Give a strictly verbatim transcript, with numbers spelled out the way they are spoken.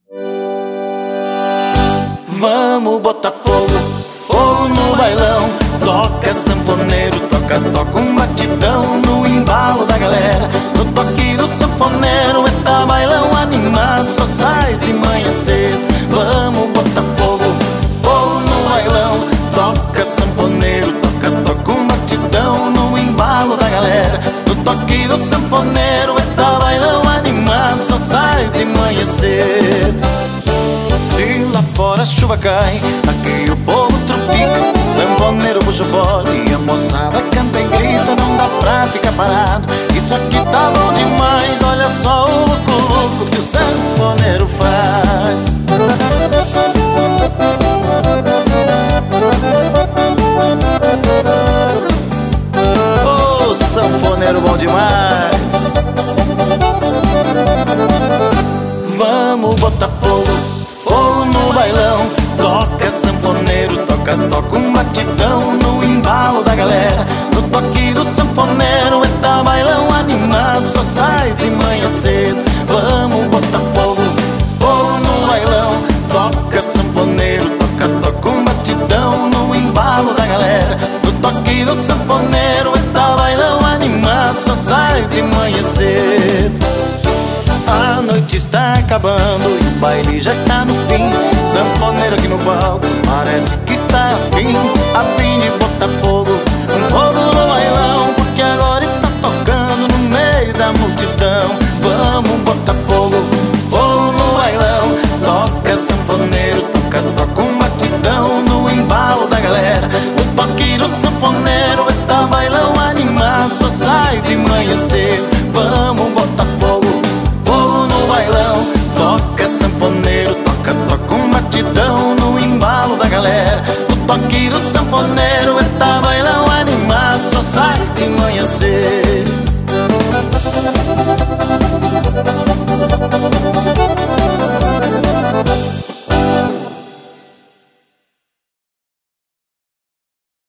Vamos botar fogo, fogo no bailão. Toca sanfoneiro, toca, toca um batidão no embalo da galera. No toque do sanfoneiro, é bailão animado, só sai de manhã cedo. Vamos botar fogo, fogo no bailão. Toca sanfoneiro, toca, toca um batidão no embalo da galera. No toque do sanfoneiro, é bailão animado, só sai de manhã cedo. Se lá fora a chuva cai, aqui o povo tropica. Sanfoneiro puxa o fole e a moçada canta e grita. Não dá pra ficar parado, isso aqui tá bom demais. Olha só o louco que o sanfoneiro faz. Ô, oh, sanfoneiro bom demais. Vamos botar fogo, fogo no bailão. Toca sanfoneiro, toca, toca um batidão no embalo da galera. No toque do sanfoneiro, é bailão animado, só sai de manhã cedo. Vamos botar fogo, fogo no bailão. Toca sanfoneiro, toca, toca um batidão no embalo da galera. No toque do sanfoneiro, é bailão animado, só sai de manhã cedo. A noite está acabando e o baile já está no fim. Sanfoneiro aqui no palco, parece que está afim. A fim de botar fogo, um fogo no bailão, porque agora está tocando no meio da multidão. Vamos botar fogo, fogo no bailão. Toca sanfoneiro, toca, toca um batidão no embalo da galera. No toque do sanfoneiro, é bailão animado, só sai de manhã cedo. Vamos botar fogo, bailão. Toca sanfoneiro, toca, toca um batidão no embalo da galera. No toque do sanfoneiro,